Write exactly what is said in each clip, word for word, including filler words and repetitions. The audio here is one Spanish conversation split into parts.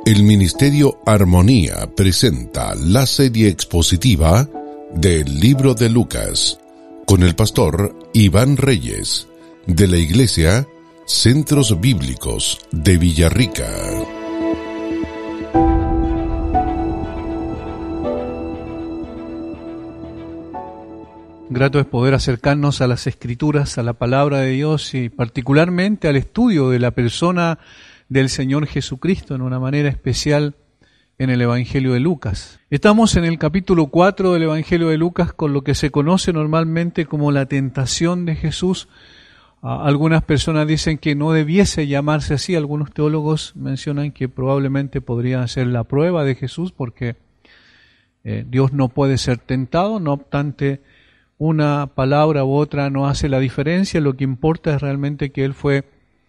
El Ministerio Armonía presenta la serie expositiva del Libro de Lucas con el pastor Iván Reyes de la Iglesia Centros Bíblicos de Villarrica. Grato es poder acercarnos a las Escrituras, a la Palabra de Dios y particularmente al estudio de la persona del Señor Jesucristo en una manera especial en el Evangelio de Lucas. Estamos en el capítulo cuatro del Evangelio de Lucas con lo que se conoce normalmente como la tentación de Jesús. Algunas personas dicen que no debiese llamarse así, algunos teólogos mencionan que probablemente podría ser la prueba de Jesús porque eh, Dios no puede ser tentado, no obstante una palabra u otra no hace la diferencia, lo que importa es realmente que Él fue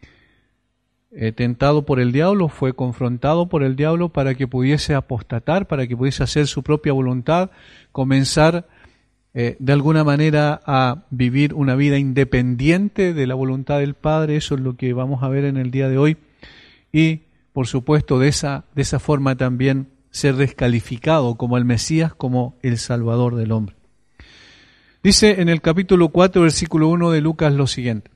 eh, tentado por el diablo, fue confrontado por el diablo para que pudiese apostatar, para que pudiese hacer su propia voluntad, comenzar eh, de alguna manera a vivir una vida independiente de la voluntad del Padre. Eso es lo que vamos a ver en el día de hoy y por supuesto de esa, de esa forma también ser descalificado como el Mesías, como el Salvador del hombre. Dice en el capítulo cuatro, versículo uno de Lucas lo siguiente.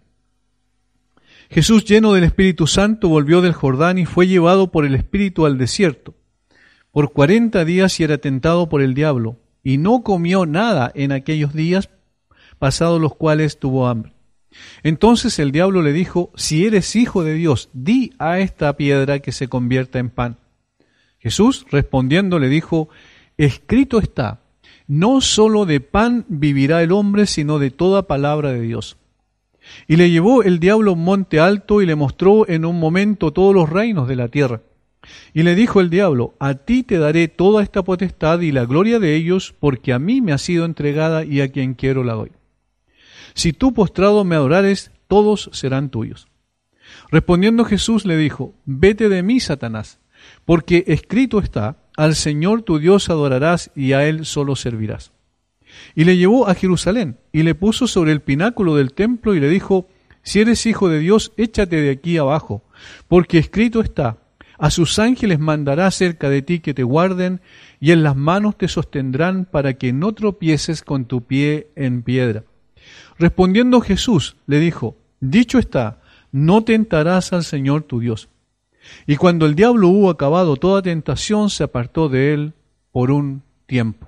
Jesús, lleno del Espíritu Santo, volvió del Jordán y fue llevado por el Espíritu al desierto. Por cuarenta días y era tentado por el diablo, y no comió nada en aquellos días, pasados los cuales tuvo hambre. Entonces el diablo le dijo, si eres hijo de Dios, di a esta piedra que se convierta en pan. Jesús, respondiendo, le dijo, escrito está, no solo de pan vivirá el hombre, sino de toda palabra de Dios. Y le llevó el diablo a un monte alto y le mostró en un momento todos los reinos de la tierra. Y le dijo el diablo, a ti te daré toda esta potestad y la gloria de ellos, porque a mí me ha sido entregada y a quien quiero la doy. Si tú postrado me adorares, todos serán tuyos. Respondiendo Jesús le dijo, vete de mí, Satanás, porque escrito está, al Señor tu Dios adorarás y a Él solo servirás. Y le llevó a Jerusalén y le puso sobre el pináculo del templo y le dijo, si eres hijo de Dios, échate de aquí abajo, porque escrito está, a sus ángeles mandará cerca de ti que te guarden y en las manos te sostendrán para que no tropieces con tu pie en piedra. Respondiendo Jesús le dijo, dicho está, no tentarás al Señor tu Dios. Y cuando el diablo hubo acabado toda tentación, se apartó de él por un tiempo.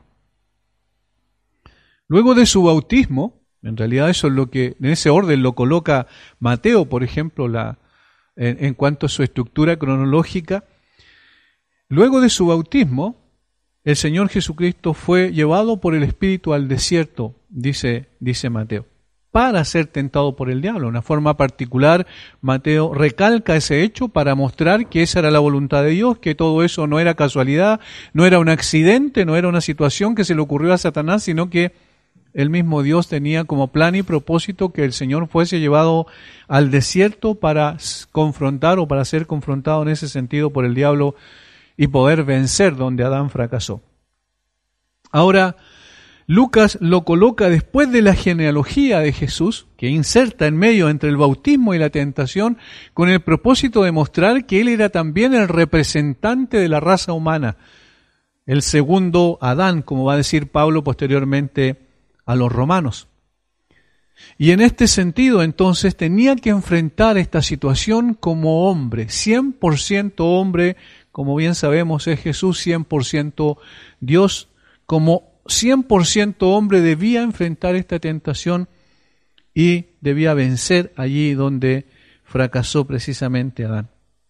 Luego de su bautismo, en realidad eso es lo que, en ese orden lo coloca Mateo, por ejemplo, la, en, en cuanto a su estructura cronológica. Luego de su bautismo, el Señor Jesucristo fue llevado por el Espíritu al desierto, dice, dice Mateo, para ser tentado por el diablo. De una forma particular, Mateo recalca ese hecho para mostrar que esa era la voluntad de Dios, que todo eso no era casualidad, no era un accidente, no era una situación que se le ocurrió a Satanás, sino que el mismo Dios tenía como plan y propósito que el Señor fuese llevado al desierto para confrontar o para ser confrontado en ese sentido por el diablo y poder vencer donde Adán fracasó. Ahora, Lucas lo coloca después de la genealogía de Jesús, que inserta en medio entre el bautismo y la tentación, con el propósito de mostrar que él era también el representante de la raza humana, el segundo Adán, como va a decir Pablo posteriormente a los romanos. Y en este sentido, entonces, tenía que enfrentar esta situación como hombre, cien por ciento hombre, como bien sabemos es Jesús, cien por ciento Dios, como cien por ciento hombre debía enfrentar esta tentación y debía vencer allí donde fracasó precisamente Adán.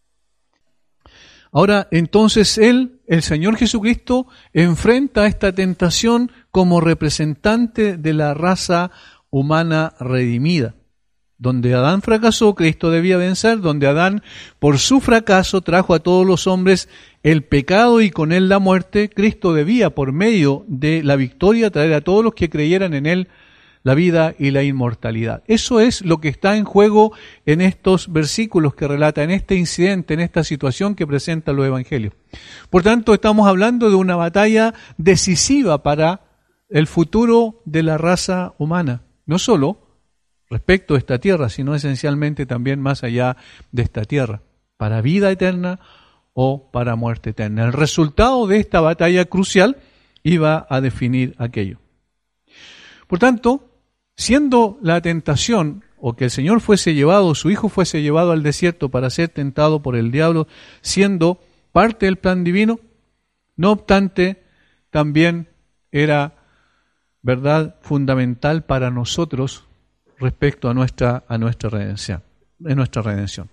Ahora, entonces él, el Señor Jesucristo, enfrenta esta tentación como representante de la raza humana redimida. Donde Adán fracasó, Cristo debía vencer. Donde Adán, por su fracaso, trajo a todos los hombres el pecado y con él la muerte, Cristo debía, por medio de la victoria, traer a todos los que creyeran en él la vida y la inmortalidad. Eso es lo que está en juego en estos versículos que relata, en este incidente, en esta situación que presentan los evangelios. Por tanto, estamos hablando de una batalla decisiva para el futuro de la raza humana. No solo respecto a esta tierra, sino esencialmente también más allá de esta tierra, para vida eterna o para muerte eterna. El resultado de esta batalla crucial iba a definir aquello. Por tanto, siendo la tentación, o que el Señor fuese llevado, su Hijo fuese llevado al desierto para ser tentado por el diablo, siendo parte del plan divino, no obstante, también era verdad fundamental para nosotros respecto a nuestra, a nuestra redención, en nuestra redención.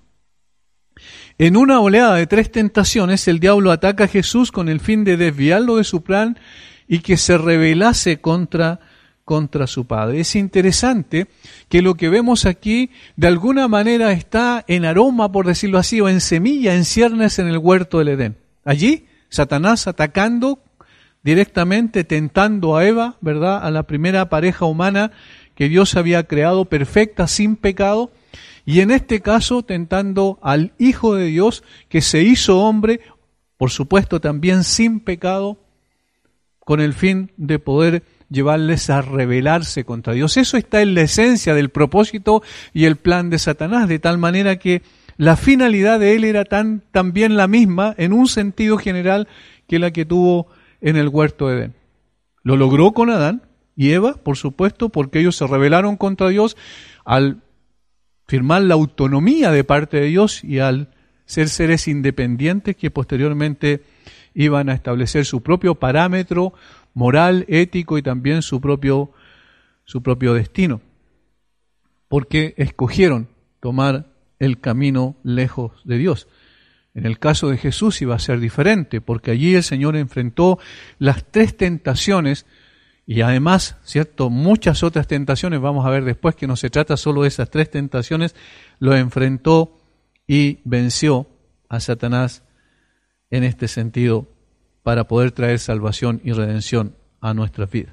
En una oleada de tres tentaciones, el diablo ataca a Jesús con el fin de desviarlo de su plan y que se rebelase contra, contra su Padre. Es interesante que lo que vemos aquí de alguna manera está en aroma, por decirlo así, o en semilla, en ciernes en el huerto del Edén. Allí, Satanás atacando directamente, tentando a Eva, ¿verdad?, a la primera pareja humana que Dios había creado perfecta, sin pecado, y en este caso tentando al Hijo de Dios que se hizo hombre, por supuesto también sin pecado, con el fin de poder llevarles a rebelarse contra Dios. Eso está en la esencia del propósito y el plan de Satanás, de tal manera que la finalidad de él era tan, también la misma, en un sentido general, que la que tuvo en el huerto de Edén. Lo logró con Adán y Eva, por supuesto, porque ellos se rebelaron contra Dios al firmar la autonomía de parte de Dios y al ser seres independientes que posteriormente iban a establecer su propio parámetro moral, ético y también su propio, su propio destino. Porque escogieron tomar el camino lejos de Dios. En el caso de Jesús iba a ser diferente, porque allí el Señor enfrentó las tres tentaciones y además, cierto, muchas otras tentaciones, vamos a ver después que no se trata solo de esas tres tentaciones, lo enfrentó y venció a Satanás en este sentido para poder traer salvación y redención a nuestras vidas.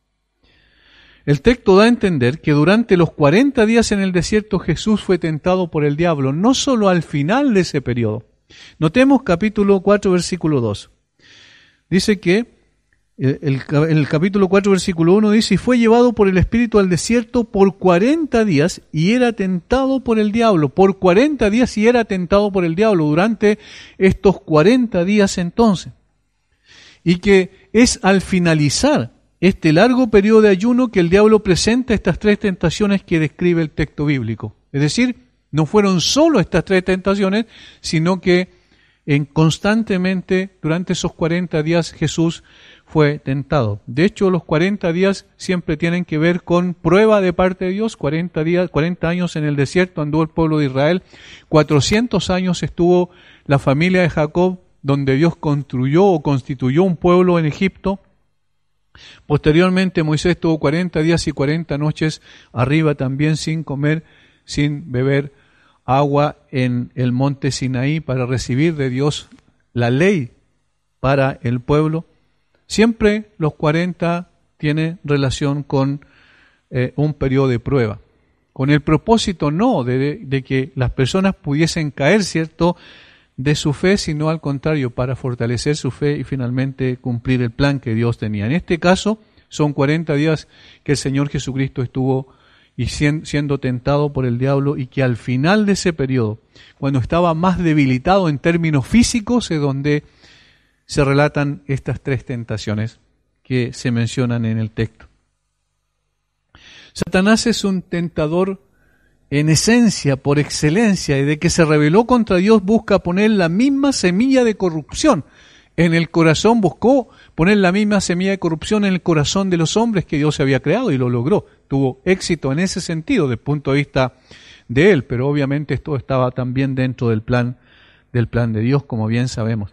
El texto da a entender que durante los cuarenta días en el desierto Jesús fue tentado por el diablo, no solo al final de ese periodo. Notemos capítulo cuatro, versículo dos. Dice que El, el, el capítulo cuatro, versículo uno dice, y fue llevado por el Espíritu al desierto por cuarenta días y era tentado por el diablo. Por cuarenta días y era tentado por el diablo durante estos cuarenta días entonces. Y que es al finalizar este largo periodo de ayuno que el diablo presenta estas tres tentaciones que describe el texto bíblico. Es decir, no fueron solo estas tres tentaciones, sino que en constantemente durante esos cuarenta días Jesús fue tentado. De hecho, los cuarenta días siempre tienen que ver con prueba de parte de Dios. cuarenta días, cuarenta años en el desierto anduvo el pueblo de Israel. cuatrocientos años estuvo la familia de Jacob, donde Dios construyó o constituyó un pueblo en Egipto. Posteriormente Moisés tuvo cuarenta días y cuarenta noches arriba también sin comer, sin beber agua en el monte Sinaí para recibir de Dios la ley para el pueblo. Siempre los cuarenta tienen relación con eh, un periodo de prueba, con el propósito no de, de que las personas pudiesen caer, ¿cierto?, de su fe, sino al contrario, para fortalecer su fe y finalmente cumplir el plan que Dios tenía. En este caso, son cuarenta días que el Señor Jesucristo estuvo y siendo tentado por el diablo, y que al final de ese periodo, cuando estaba más debilitado en términos físicos, es donde se relatan estas tres tentaciones que se mencionan en el texto. Satanás es un tentador en esencia, por excelencia, y de que se rebeló contra Dios busca poner la misma semilla de corrupción en el corazón, buscó poner la misma semilla de corrupción en el corazón de los hombres que Dios había creado y lo logró. Tuvo éxito en ese sentido, desde el punto de vista de él, pero obviamente esto estaba también dentro del plan, del plan de Dios, como bien sabemos.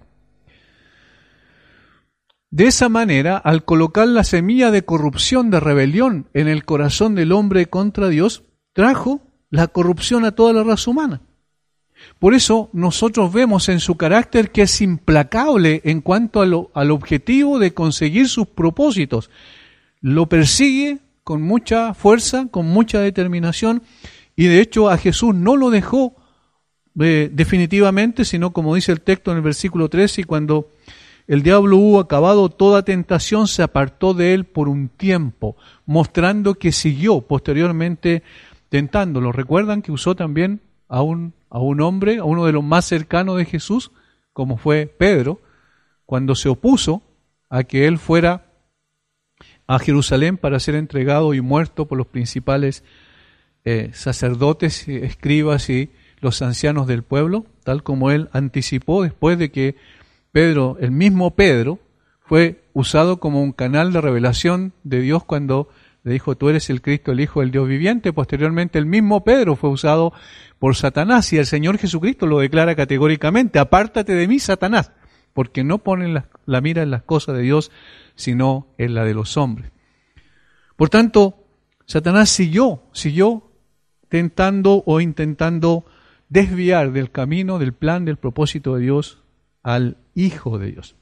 De esa manera, al colocar la semilla de corrupción, de rebelión en el corazón del hombre contra Dios, trajo la corrupción a toda la raza humana. Por eso nosotros vemos en su carácter que es implacable en cuanto a lo, al objetivo de conseguir sus propósitos. Lo persigue con mucha fuerza, con mucha determinación, y de hecho a Jesús no lo dejó eh, definitivamente, sino como dice el texto en el versículo trece, y cuando el diablo hubo acabado toda tentación, se apartó de él por un tiempo, mostrando que siguió posteriormente tentándolo. ¿Recuerdan que usó también a un, a un hombre, a uno de los más cercanos de Jesús, como fue Pedro, cuando se opuso a que él fuera a Jerusalén para ser entregado y muerto por los principales eh, sacerdotes, escribas y los ancianos del pueblo, tal como él anticipó después de que Pedro, el mismo Pedro, fue usado como un canal de revelación de Dios cuando le dijo, tú eres el Cristo, el Hijo del Dios viviente. Posteriormente el mismo Pedro fue usado por Satanás y el Señor Jesucristo lo declara categóricamente, apártate de mí, Satanás, porque no ponen la, la mira en las cosas de Dios, sino en la de los hombres. Por tanto, Satanás siguió, siguió tentando o intentando desviar del camino, del plan, del propósito de Dios al Hijo de Dios.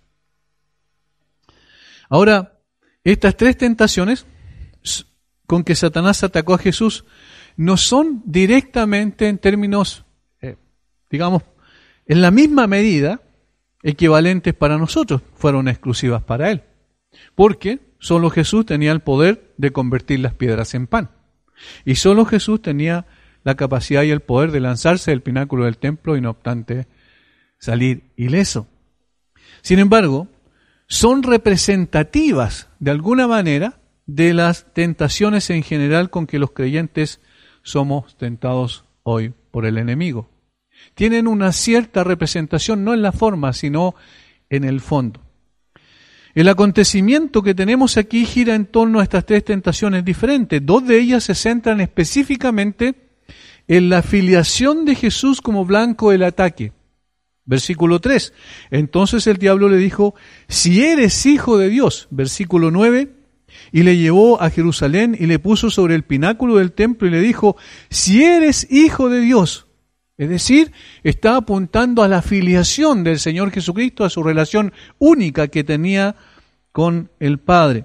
Ahora, estas tres tentaciones con que Satanás atacó a Jesús no son directamente en términos, eh, digamos, en la misma medida equivalentes para nosotros, fueron exclusivas para él. Porque solo Jesús tenía el poder de convertir las piedras en pan. Y solo Jesús tenía la capacidad y el poder de lanzarse del pináculo del templo y no obstante salir ileso. Sin embargo, son representativas de alguna manera de las tentaciones en general con que los creyentes somos tentados hoy por el enemigo. Tienen una cierta representación, no en la forma, sino en el fondo. El acontecimiento que tenemos aquí gira en torno a estas tres tentaciones diferentes. Dos de ellas se centran específicamente en la filiación de Jesús como blanco del ataque. Versículo tres. Entonces el diablo le dijo, si eres hijo de Dios. Versículo nueve. Y le llevó a Jerusalén y le puso sobre el pináculo del templo y le dijo, si eres hijo de Dios. Es decir, está apuntando a la filiación del Señor Jesucristo, a su relación única que tenía con el Padre.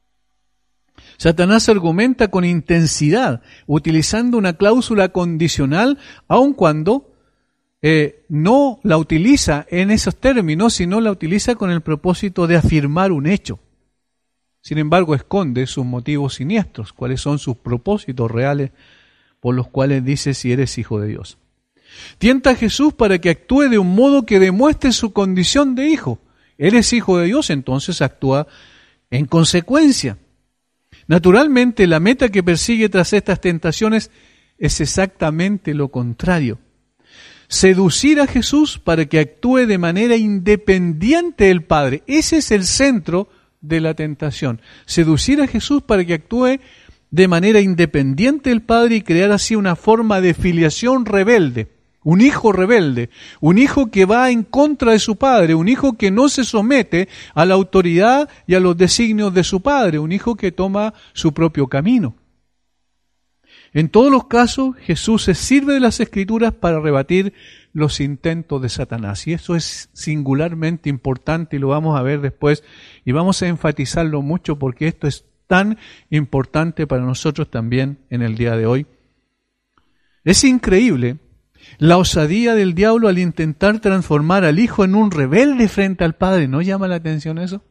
Satanás argumenta con intensidad, utilizando una cláusula condicional, aun cuando eh, no la utiliza en esos términos, sino la utiliza con el propósito de afirmar un hecho. Sin embargo, esconde sus motivos siniestros, cuáles son sus propósitos reales por los cuales dice si eres hijo de Dios. Tienta a Jesús para que actúe de un modo que demuestre su condición de hijo. Eres hijo de Dios, entonces actúa en consecuencia. Naturalmente, la meta que persigue tras estas tentaciones es exactamente lo contrario. Seducir a Jesús para que actúe de manera independiente del Padre. Ese es el centro de la tentación. Seducir a Jesús para que actúe de manera independiente del Padre y crear así una forma de filiación rebelde. Un hijo rebelde, un hijo que va en contra de su padre, un hijo que no se somete a la autoridad y a los designios de su padre, un hijo que toma su propio camino. En todos los casos, Jesús se sirve de las Escrituras para rebatir los intentos de Satanás. Y eso es singularmente importante y lo vamos a ver después y vamos a enfatizarlo mucho porque esto es tan importante para nosotros también en el día de hoy. Es increíble la osadía del diablo al intentar transformar al hijo en un rebelde frente al padre. ¿No llama la atención eso?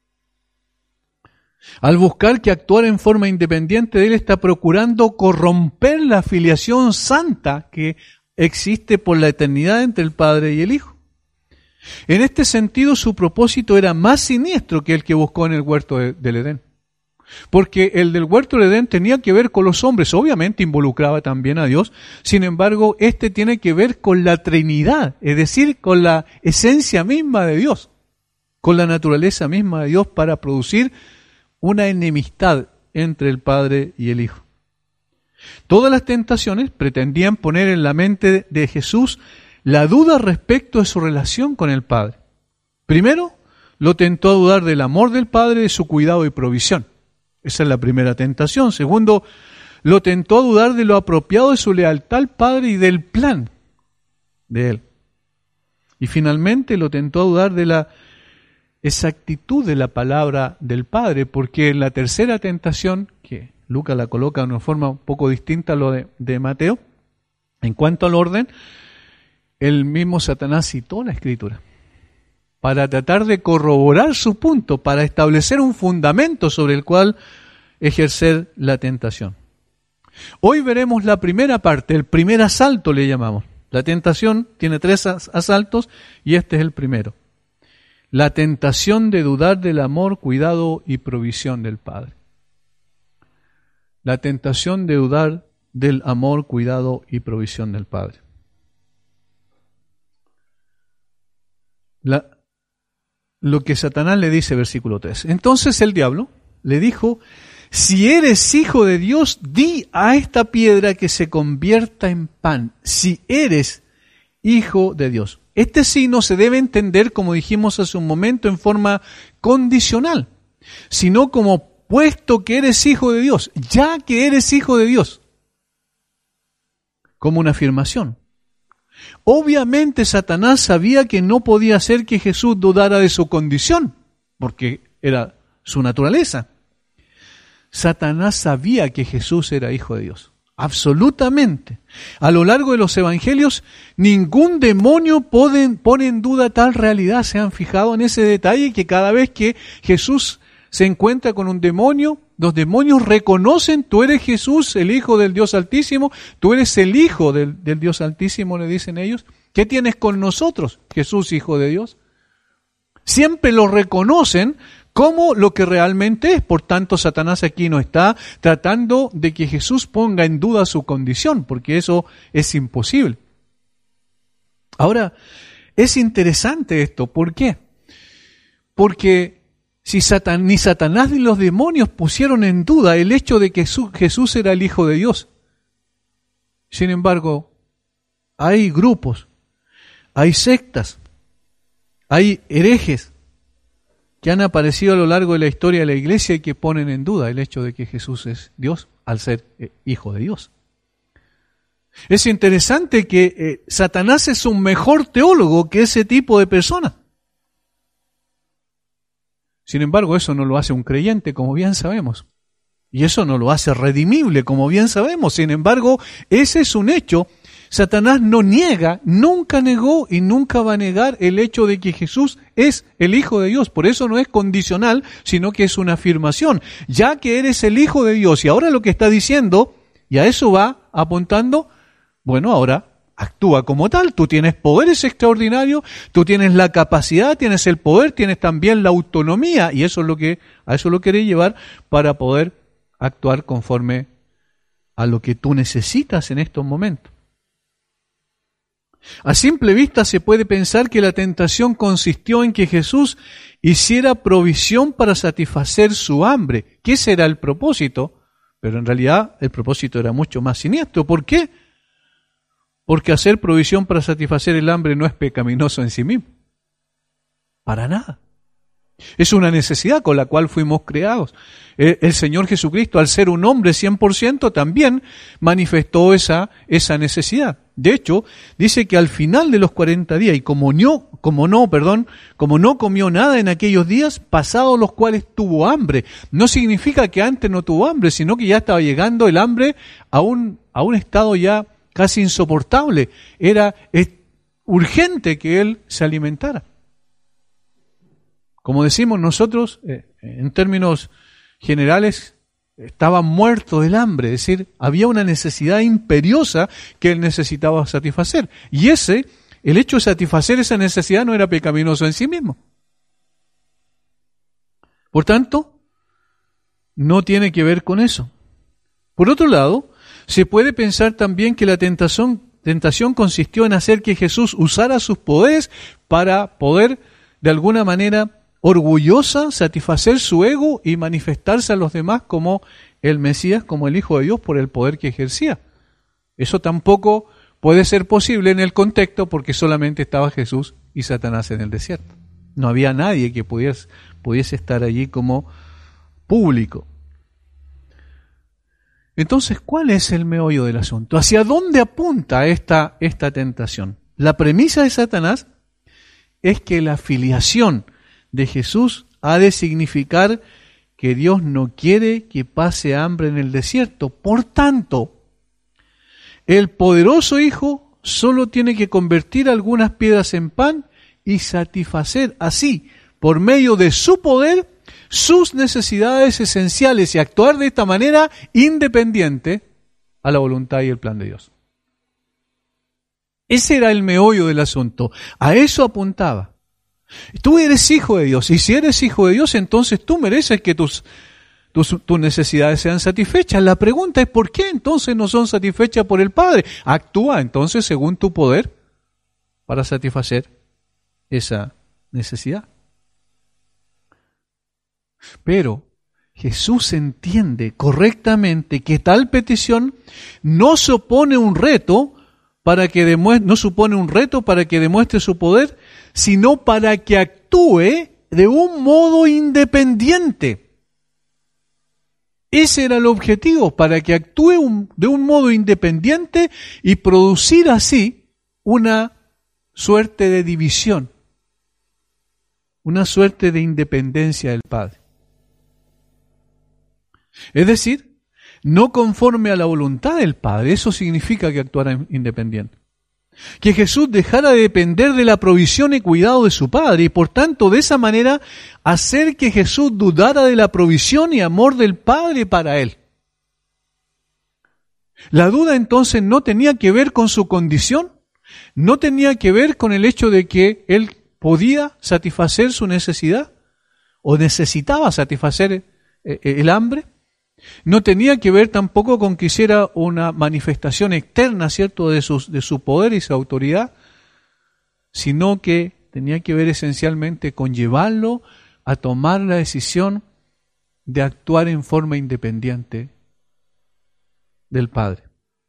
Al buscar que actuar en forma independiente de él, está procurando corromper la filiación santa que existe por la eternidad entre el Padre y el Hijo. En este sentido, su propósito era más siniestro que el que buscó en el huerto de, del Edén. Porque el del huerto del Edén tenía que ver con los hombres, obviamente involucraba también a Dios, sin embargo, este tiene que ver con la Trinidad, es decir, con la esencia misma de Dios, con la naturaleza misma de Dios para producir una enemistad entre el Padre y el Hijo. Todas las tentaciones pretendían poner en la mente de Jesús la duda respecto de su relación con el Padre. Primero, lo tentó a dudar del amor del Padre, de su cuidado y provisión. Esa es la primera tentación. Segundo, lo tentó a dudar de lo apropiado de su lealtad al Padre y del plan de Él. Y finalmente lo tentó a dudar de la exactitud de la palabra del Padre, porque en la tercera tentación, que Lucas la coloca de una forma un poco distinta a lo de, de Mateo, en cuanto al orden, el mismo Satanás citó la Escritura para tratar de corroborar su punto, para establecer un fundamento sobre el cual ejercer la tentación. Hoy veremos la primera parte, el primer asalto le llamamos. La tentación tiene tres asaltos y este es el primero. La tentación de dudar del amor, cuidado y provisión del Padre. La tentación de dudar del amor, cuidado y provisión del Padre. La, lo que Satanás le dice, versículo tres. Entonces el diablo le dijo, si eres hijo de Dios, di a esta piedra que se convierta en pan. Si eres hijo de Dios. Este sí no se debe entender, como dijimos hace un momento, en forma condicional, sino como puesto que eres hijo de Dios, ya que eres hijo de Dios, como una afirmación. Obviamente Satanás sabía que no podía hacer que Jesús dudara de su condición, porque era su naturaleza. Satanás sabía que Jesús era hijo de Dios. Absolutamente. A lo largo de los evangelios, ningún demonio pone, pone en duda tal realidad. ¿Se han fijado en ese detalle? Que cada vez que Jesús se encuentra con un demonio, los demonios reconocen, tú eres Jesús, el Hijo del Dios Altísimo, tú eres el Hijo del, del Dios Altísimo, le dicen ellos. ¿Qué tienes con nosotros, Jesús, Hijo de Dios? Siempre lo reconocen como lo que realmente es. Por tanto, Satanás aquí no está tratando de que Jesús ponga en duda su condición, porque eso es imposible. Ahora, es interesante esto. ¿Por qué? Porque si Satan, ni Satanás ni los demonios pusieron en duda el hecho de que Jesús era el Hijo de Dios. Sin embargo, hay grupos, hay sectas, hay herejes que han aparecido a lo largo de la historia de la iglesia y que ponen en duda el hecho de que Jesús es Dios al ser Hijo de Dios. Es interesante que eh, Satanás es un mejor teólogo que ese tipo de personas. Sin embargo, eso no lo hace un creyente, como bien sabemos. Y eso no lo hace redimible, como bien sabemos. Sin embargo, ese es un hecho. Satanás no niega, nunca negó y nunca va a negar el hecho de que Jesús es el Hijo de Dios. Por eso no es condicional, sino que es una afirmación. Ya que eres el Hijo de Dios y ahora lo que está diciendo, y a eso va apuntando, bueno, ahora actúa como tal. Tú tienes poderes extraordinarios, tú tienes la capacidad, tienes el poder, tienes también la autonomía, y eso es lo que, a eso lo querés llevar para poder actuar conforme a lo que tú necesitas en estos momentos. A simple vista se puede pensar que la tentación consistió en que Jesús hiciera provisión para satisfacer su hambre, que ese era el propósito, pero en realidad el propósito era mucho más siniestro. ¿Por qué? Porque hacer provisión para satisfacer el hambre no es pecaminoso en sí mismo. Para nada. Es una necesidad con la cual fuimos creados. El Señor Jesucristo, al ser un hombre cien por ciento, también manifestó esa, esa necesidad. De hecho, dice que al final de los cuarenta días, y como no, como no, perdón, como no comió nada en aquellos días, pasados los cuales tuvo hambre. No significa que antes no tuvo hambre, sino que ya estaba llegando el hambre a un, a un estado ya casi insoportable. Era urgente que él se alimentara. Como decimos nosotros, eh, en términos generales, estaba muerto del hambre, es decir, había una necesidad imperiosa que él necesitaba satisfacer. Y ese, el hecho de satisfacer esa necesidad no era pecaminoso en sí mismo. Por tanto, no tiene que ver con eso. Por otro lado, se puede pensar también que la tentación, tentación consistió en hacer que Jesús usara sus poderes para poder, de alguna manera, orgullosa, satisfacer su ego y manifestarse a los demás como el Mesías, como el Hijo de Dios, por el poder que ejercía. Eso tampoco puede ser posible en el contexto porque solamente estaba Jesús y Satanás en el desierto. No había nadie que pudiese, pudiese estar allí como público. Entonces, ¿cuál es el meollo del asunto? ¿Hacia dónde apunta esta, esta tentación? La premisa de Satanás es que la filiación de Jesús ha de significar que Dios no quiere que pase hambre en el desierto. Por tanto, el poderoso Hijo solo tiene que convertir algunas piedras en pan y satisfacer así, por medio de su poder, sus necesidades esenciales y actuar de esta manera independiente a la voluntad y el plan de Dios. Ese era el meollo del asunto. A eso apuntaba. Tú eres hijo de Dios, y si eres hijo de Dios, entonces tú mereces que tus, tus, tus necesidades sean satisfechas. La pregunta es, ¿por qué entonces no son satisfechas por el Padre? Actúa entonces según tu poder para satisfacer esa necesidad. Pero Jesús entiende correctamente que tal petición no supone un reto para que demuestre, no supone un reto para que demuestre su poder, sino para que actúe de un modo independiente. Ese era el objetivo, para que actúe un, de un modo independiente y producir así una suerte de división, una suerte de independencia del Padre. Es decir, no conforme a la voluntad del Padre. Eso significa que actuara independiente. Que Jesús dejara de depender de la provisión y cuidado de su Padre, y por tanto de esa manera hacer que Jesús dudara de la provisión y amor del Padre para él. La duda entonces no tenía que ver con su condición, no tenía que ver con el hecho de que él podía satisfacer su necesidad o necesitaba satisfacer el hambre. No tenía que ver tampoco con que hiciera una manifestación externa, ¿cierto?, de, sus, de su poder y su autoridad, sino que tenía que ver esencialmente con llevarlo a tomar la decisión de actuar en forma independiente del Padre.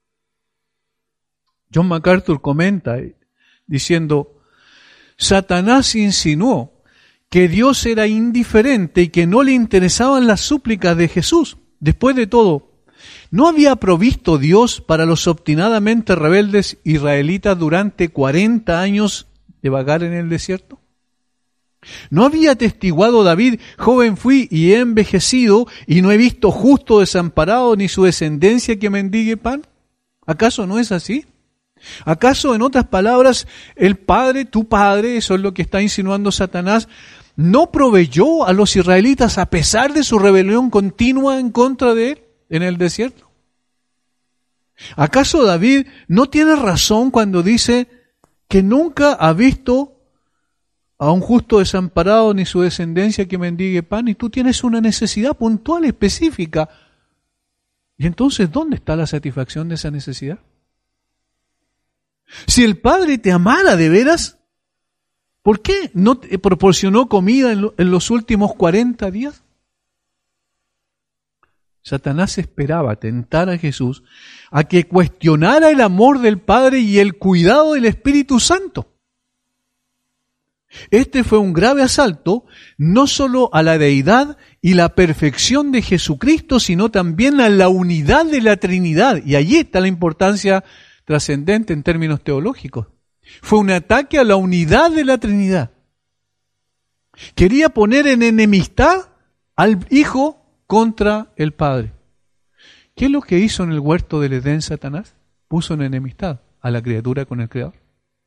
John MacArthur comenta diciendo, Satanás insinuó que Dios era indiferente y que no le interesaban las súplicas de Jesús. Después de todo, ¿no había provisto Dios para los obstinadamente rebeldes israelitas durante cuarenta años de vagar en el desierto? ¿No había atestiguado David, joven fui y he envejecido, y no he visto justo desamparado ni su descendencia que mendigue pan? ¿Acaso no es así? ¿Acaso, en otras palabras, el Padre, tu Padre, eso es lo que está insinuando Satanás, no proveyó a los israelitas a pesar de su rebelión continua en contra de él en el desierto? ¿Acaso David no tiene razón cuando dice que nunca ha visto a un justo desamparado ni su descendencia que mendigue pan? Y tú tienes una necesidad puntual, específica. ¿Y entonces dónde está la satisfacción de esa necesidad? Si el Padre te amara de veras, ¿por qué no te proporcionó comida en, lo, en los últimos cuarenta días? Satanás esperaba tentar a Jesús a que cuestionara el amor del Padre y el cuidado del Espíritu Santo. Este fue un grave asalto no solo a la deidad y la perfección de Jesucristo, sino también a la unidad de la Trinidad. Y allí está la importancia trascendente en términos teológicos. Fue un ataque a la unidad de la Trinidad. Quería poner en enemistad al Hijo contra el Padre. ¿Qué es lo que hizo en el huerto del Edén Satanás? Puso en enemistad a la criatura con el Creador.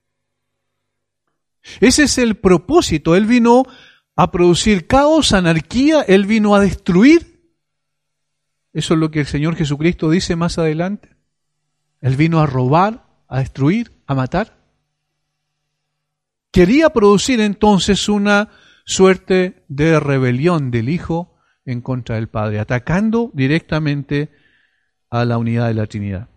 Ese es el propósito. Él vino a producir caos, anarquía, Él vino a destruir. Eso es lo que el Señor Jesucristo dice más adelante. Él vino a robar, a destruir, a matar. Quería producir entonces una suerte de rebelión del Hijo en contra del Padre, atacando directamente a la unidad de la Trinidad.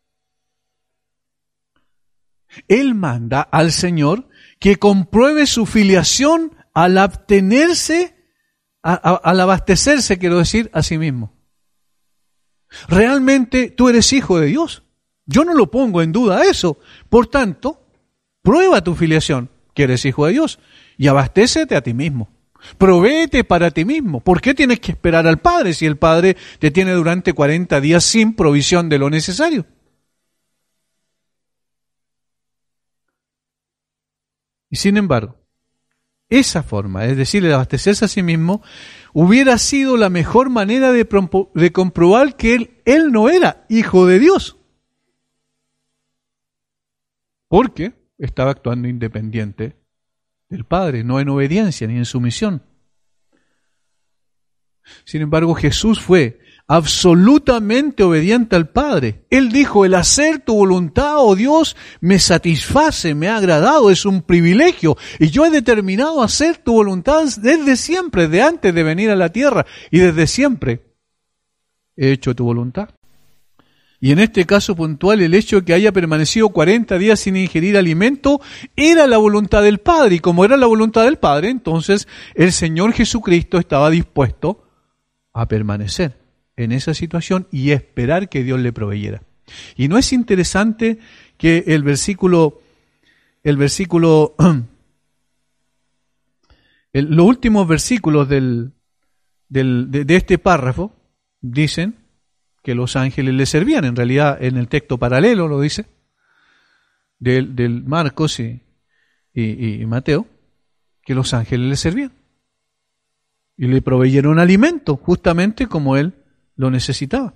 Él manda al Señor que compruebe su filiación al abstenerse, a, a, al abastecerse, quiero decir, a sí mismo. Realmente tú eres hijo de Dios. Yo no lo pongo en duda eso. Por tanto, prueba tu filiación, que eres hijo de Dios, y abastécete a ti mismo. Provéete para ti mismo. ¿Por qué tienes que esperar al Padre si el Padre te tiene durante cuarenta días sin provisión de lo necesario? Y sin embargo, esa forma, es decir, el abastecerse a sí mismo, hubiera sido la mejor manera de, de comprobar que él, él no era hijo de Dios. Porque estaba actuando independiente del Padre, no en obediencia ni en sumisión. Sin embargo, Jesús fue absolutamente obediente al Padre. Él dijo, el hacer tu voluntad, oh Dios, me satisface, me ha agradado, es un privilegio. Y yo he determinado hacer tu voluntad desde siempre, de antes de venir a la tierra. Y desde siempre he hecho tu voluntad. Y en este caso puntual, el hecho de que haya permanecido cuarenta días sin ingerir alimento era la voluntad del Padre. Y como era la voluntad del Padre, entonces el Señor Jesucristo estaba dispuesto a permanecer en esa situación y esperar que Dios le proveyera. Y no es interesante que el versículo, el versículo, el, los últimos versículos del, del, de, de este párrafo dicen que los ángeles le servían. En realidad, en el texto paralelo lo dice, del, del Marcos y, y, y Mateo, que los ángeles le servían. Y le proveyeron alimento, justamente como él lo necesitaba.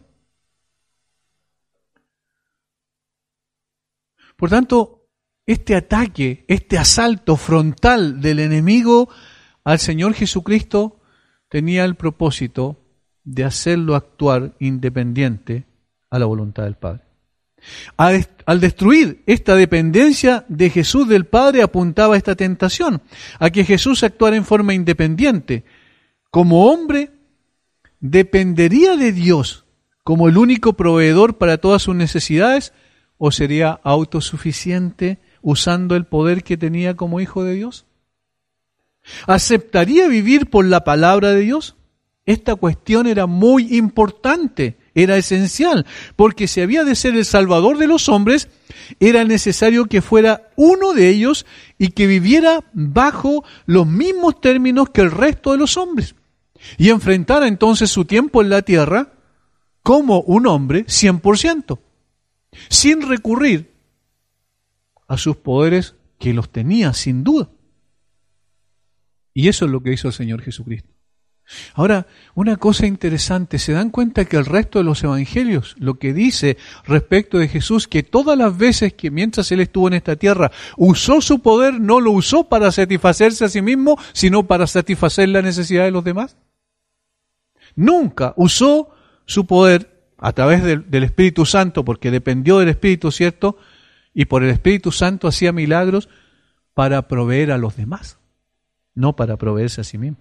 Por tanto, este ataque, este asalto frontal del enemigo al Señor Jesucristo tenía el propósito de hacerlo actuar independiente a la voluntad del Padre. Al destruir esta dependencia de Jesús del Padre apuntaba esta tentación, a que Jesús actuara en forma independiente. Como hombre, ¿dependería de Dios como el único proveedor para todas sus necesidades o sería autosuficiente usando el poder que tenía como hijo de Dios? ¿Aceptaría vivir por la palabra de Dios? Esta cuestión era muy importante, era esencial, porque si había de ser el Salvador de los hombres, era necesario que fuera uno de ellos y que viviera bajo los mismos términos que el resto de los hombres. Y enfrentara entonces su tiempo en la tierra como un hombre cien por ciento, sin recurrir a sus poderes que los tenía sin duda. Y eso es lo que hizo el Señor Jesucristo. Ahora, una cosa interesante, ¿se dan cuenta que el resto de los evangelios, lo que dice respecto de Jesús, que todas las veces que mientras Él estuvo en esta tierra, usó su poder, no lo usó para satisfacerse a sí mismo, sino para satisfacer la necesidad de los demás? Nunca usó su poder a través del, del Espíritu Santo, porque dependió del Espíritu, ¿cierto? Y por el Espíritu Santo hacía milagros para proveer a los demás, no para proveerse a sí mismo.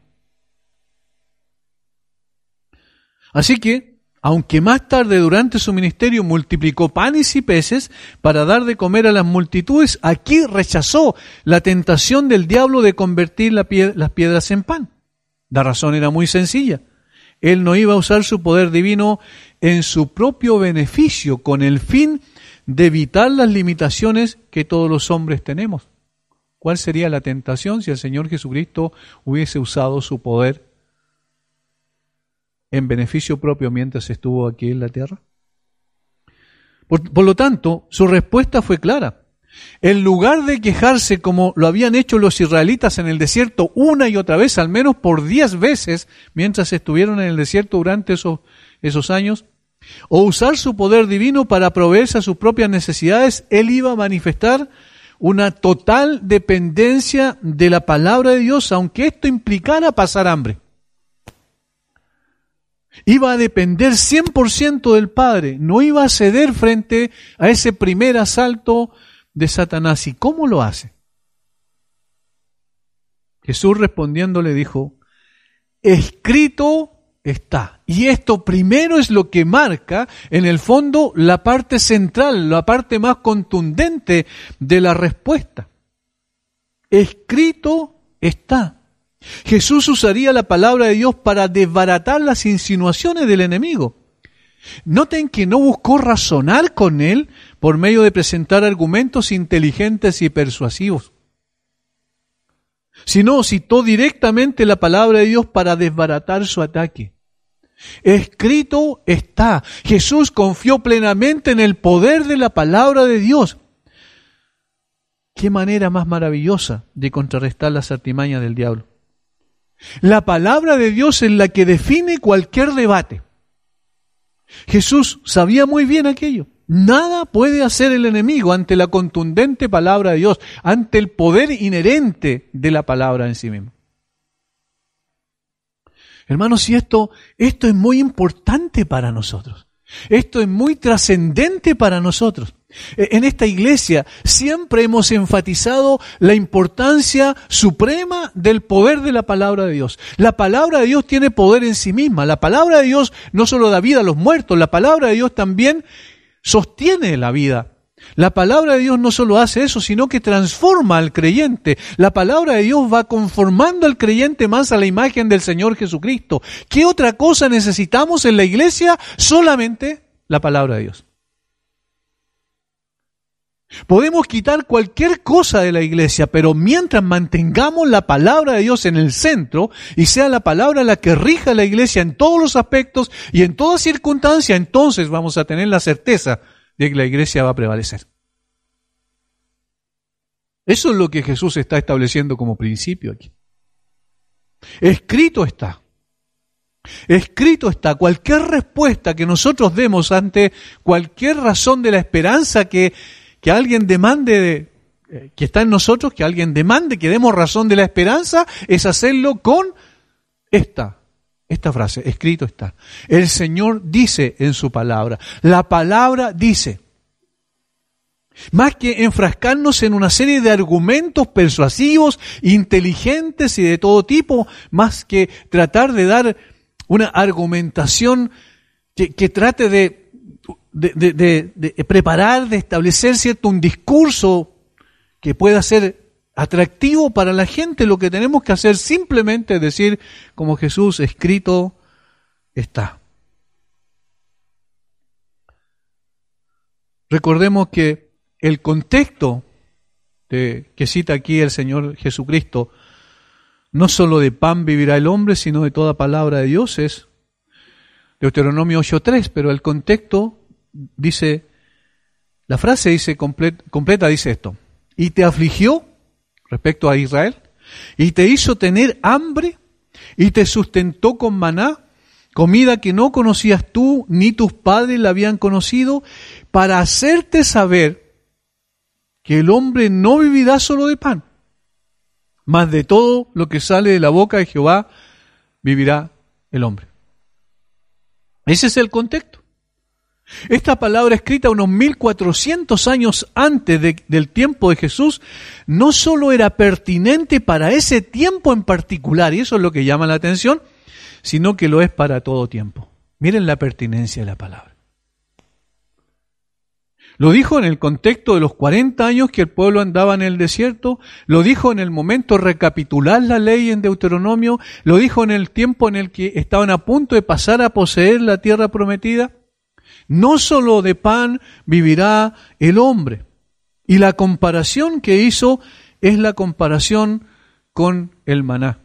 Así que, aunque más tarde durante su ministerio multiplicó panes y peces para dar de comer a las multitudes, aquí rechazó la tentación del diablo de convertir la pie- las piedras en pan. La razón era muy sencilla. Él no iba a usar su poder divino en su propio beneficio, con el fin de evitar las limitaciones que todos los hombres tenemos. ¿Cuál sería la tentación si el Señor Jesucristo hubiese usado su poder en beneficio propio mientras estuvo aquí en la tierra? Por, por lo tanto, su respuesta fue clara. En lugar de quejarse como lo habían hecho los israelitas en el desierto una y otra vez, al menos por diez veces, mientras estuvieron en el desierto durante esos, esos años, o usar su poder divino para proveerse a sus propias necesidades, Él iba a manifestar una total dependencia de la palabra de Dios, aunque esto implicara pasar hambre. Iba a depender cien por ciento del Padre, no iba a ceder frente a ese primer asalto de Satanás. ¿Y cómo lo hace? Jesús respondiendo le dijo, escrito está. Y esto primero es lo que marca, en el fondo, la parte central, la parte más contundente de la respuesta. Escrito está. Jesús usaría la palabra de Dios para desbaratar las insinuaciones del enemigo. Noten que no buscó razonar con él por medio de presentar argumentos inteligentes y persuasivos, sino citó directamente la palabra de Dios para desbaratar su ataque. Escrito está. Jesús confió plenamente en el poder de la palabra de Dios. ¿Qué manera más maravillosa de contrarrestar las artimañas del diablo? La palabra de Dios es la que define cualquier debate. Jesús sabía muy bien aquello. Nada puede hacer el enemigo ante la contundente palabra de Dios, ante el poder inherente de la palabra en sí mismo. Hermanos, y esto, esto es muy importante para nosotros. Esto es muy trascendente para nosotros. En esta iglesia siempre hemos enfatizado la importancia suprema del poder de la palabra de Dios. La palabra de Dios tiene poder en sí misma. La palabra de Dios no solo da vida a los muertos, la palabra de Dios también sostiene la vida. La palabra de Dios no solo hace eso, sino que transforma al creyente. La palabra de Dios va conformando al creyente más a la imagen del Señor Jesucristo. ¿Qué otra cosa necesitamos en la iglesia? Solamente la palabra de Dios. Podemos quitar cualquier cosa de la iglesia, pero mientras mantengamos la palabra de Dios en el centro y sea la palabra la que rija la iglesia en todos los aspectos y en toda circunstancia, entonces vamos a tener la certeza de que la iglesia va a prevalecer. Eso es lo que Jesús está estableciendo como principio aquí. Escrito está. Escrito está. Cualquier respuesta que nosotros demos ante cualquier razón de la esperanza que, que alguien demande, de, que está en nosotros, que alguien demande que demos razón de la esperanza, es hacerlo con esta Esta frase, escrito está. El Señor dice en su palabra. La palabra dice. Más que enfrascarnos en una serie de argumentos persuasivos, inteligentes y de todo tipo, más que tratar de dar una argumentación que, que trate de, de, de, de, de preparar, de establecer cierto un discurso que pueda ser atractivo para la gente, lo que tenemos que hacer simplemente es decir, como Jesús, escrito está. Recordemos que el contexto de, que cita aquí el Señor Jesucristo, no solo de pan vivirá el hombre, sino de toda palabra de Dios, es Deuteronomio ocho tres, pero el contexto dice, la frase dice completa, completa dice esto, y te afligió respecto a Israel, y te hizo tener hambre, y te sustentó con maná, comida que no conocías tú, ni tus padres la habían conocido, para hacerte saber que el hombre no vivirá solo de pan, mas de todo lo que sale de la boca de Jehová vivirá el hombre. Ese es el contexto. Esta palabra escrita unos mil cuatrocientos años antes de, del tiempo de Jesús no solo era pertinente para ese tiempo en particular, y eso es lo que llama la atención, sino que lo es para todo tiempo. Miren la pertinencia de la palabra. Lo dijo en el contexto de los cuarenta años que el pueblo andaba en el desierto, lo dijo en el momento de recapitular la ley en Deuteronomio, lo dijo en el tiempo en el que estaban a punto de pasar a poseer la tierra prometida. No solo de pan vivirá el hombre. Y la comparación que hizo es la comparación con el maná.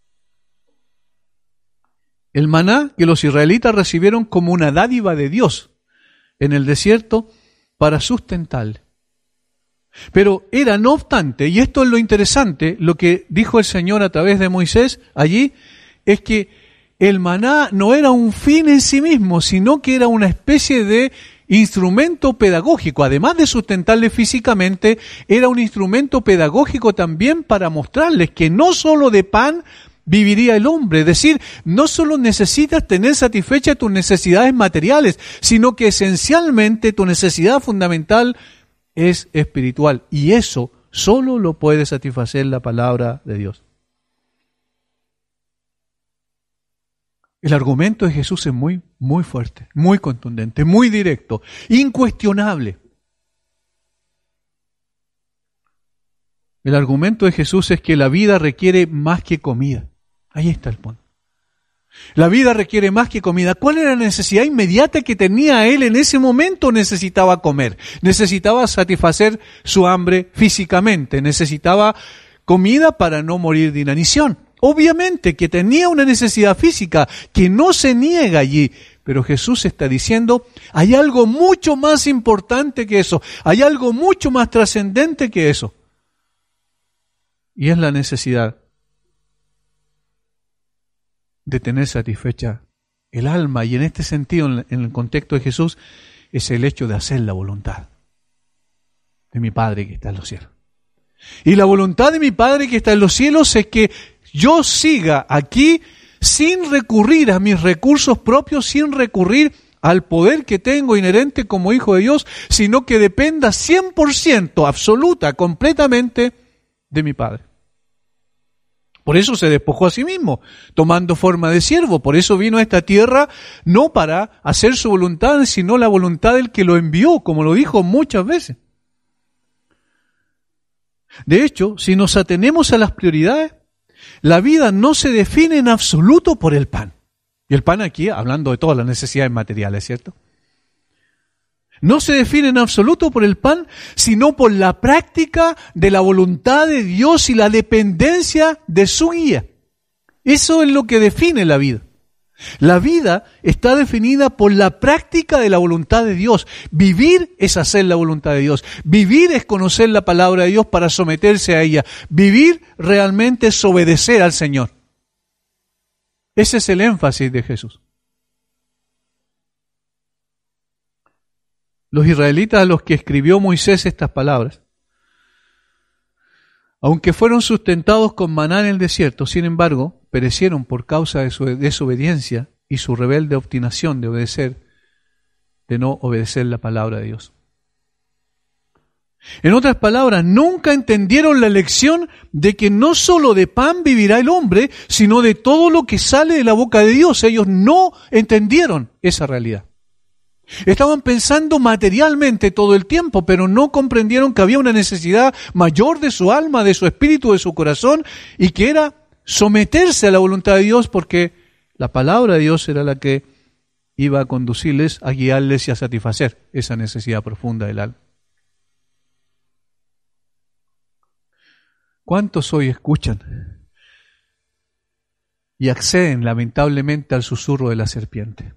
El maná que los israelitas recibieron como una dádiva de Dios en el desierto para sustentarle. Pero era, no obstante, y esto es lo interesante, lo que dijo el Señor a través de Moisés allí, es que el maná no era un fin en sí mismo, sino que era una especie de instrumento pedagógico. Además de sustentarles físicamente, era un instrumento pedagógico también para mostrarles que no solo de pan viviría el hombre. Es decir, no solo necesitas tener satisfechas tus necesidades materiales, sino que esencialmente tu necesidad fundamental es espiritual. Y eso solo lo puede satisfacer la palabra de Dios. El argumento de Jesús es muy, muy fuerte, muy contundente, muy directo, incuestionable. El argumento de Jesús es que la vida requiere más que comida. Ahí está el punto. La vida requiere más que comida. ¿Cuál era la necesidad inmediata que tenía él en ese momento? Necesitaba comer, necesitaba satisfacer su hambre físicamente, necesitaba comida para no morir de inanición. Obviamente que tenía una necesidad física que no se niega allí, pero Jesús está diciendo, hay algo mucho más importante que eso, hay algo mucho más trascendente que eso. Y es la necesidad de tener satisfecha el alma, y en este sentido, en el contexto de Jesús, es el hecho de hacer la voluntad de mi Padre que está en los cielos. Y la voluntad de mi Padre que está en los cielos es que yo siga aquí sin recurrir a mis recursos propios, sin recurrir al poder que tengo inherente como hijo de Dios, sino que dependa cien por ciento, absoluta, completamente de mi Padre. Por eso se despojó a sí mismo, tomando forma de siervo. Por eso vino a esta tierra no para hacer su voluntad, sino la voluntad del que lo envió, como lo dijo muchas veces. De hecho, si nos atenemos a las prioridades, la vida no se define en absoluto por el pan. Y el pan aquí, hablando de todas las necesidades materiales, ¿cierto? No se define en absoluto por el pan, sino por la práctica de la voluntad de Dios y la dependencia de su guía. Eso es lo que define la vida. La vida está definida por la práctica de la voluntad de Dios. Vivir es hacer la voluntad de Dios. Vivir es conocer la palabra de Dios para someterse a ella. Vivir realmente es obedecer al Señor. Ese es el énfasis de Jesús. Los israelitas a los que escribió Moisés estas palabras, aunque fueron sustentados con maná en el desierto, sin embargo, perecieron por causa de su desobediencia y su rebelde obstinación de obedecer, de no obedecer la palabra de Dios. En otras palabras, nunca entendieron la lección de que no solo de pan vivirá el hombre, sino de todo lo que sale de la boca de Dios. Ellos no entendieron esa realidad. Estaban pensando materialmente todo el tiempo, pero no comprendieron que había una necesidad mayor de su alma, de su espíritu, de su corazón, y que era someterse a la voluntad de Dios, porque la palabra de Dios era la que iba a conducirles, a guiarles y a satisfacer esa necesidad profunda del alma. ¿Cuántos hoy escuchan y acceden lamentablemente al susurro de la serpiente?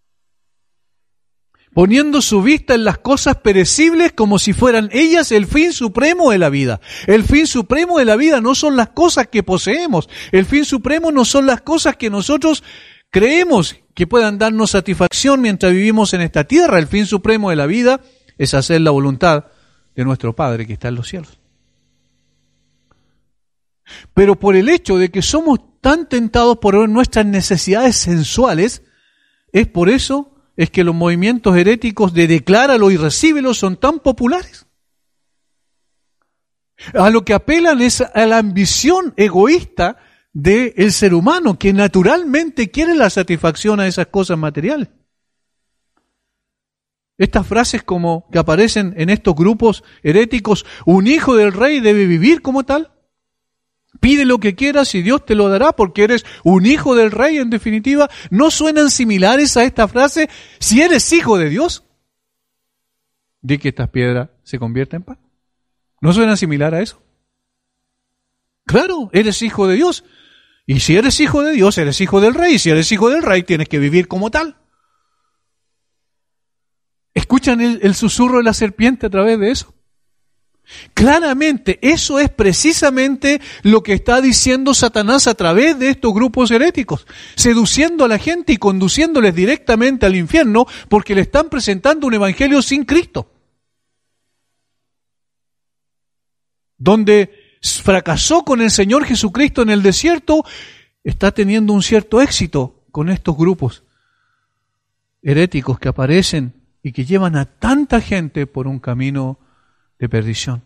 Poniendo su vista en las cosas perecibles como si fueran ellas el fin supremo de la vida. El fin supremo de la vida no son las cosas que poseemos. El fin supremo no son las cosas que nosotros creemos que puedan darnos satisfacción mientras vivimos en esta tierra. El fin supremo de la vida es hacer la voluntad de nuestro Padre que está en los cielos. Pero por el hecho de que somos tan tentados por nuestras necesidades sensuales, es por eso es que los movimientos heréticos de decláralo y recíbelo son tan populares. A lo que apelan es a la ambición egoísta del ser humano, que naturalmente quiere la satisfacción a esas cosas materiales. Estas frases como que aparecen en estos grupos heréticos, un hijo del rey debe vivir como tal. Pide lo que quieras y Dios te lo dará porque eres un hijo del rey, en definitiva. ¿No suenan similares a esta frase? Si eres hijo de Dios, di que estas piedras se conviertan en pan. ¿No suena similar a eso? Claro, eres hijo de Dios. Y si eres hijo de Dios, eres hijo del rey. Y si eres hijo del rey, tienes que vivir como tal. ¿Escuchan el, el susurro de la serpiente a través de eso? Claramente, eso es precisamente lo que está diciendo Satanás a través de estos grupos heréticos, seduciendo a la gente y conduciéndoles directamente al infierno porque le están presentando un evangelio sin Cristo, donde fracasó con el Señor Jesucristo en el desierto, está teniendo un cierto éxito con estos grupos heréticos que aparecen y que llevan a tanta gente por un camino de perdición.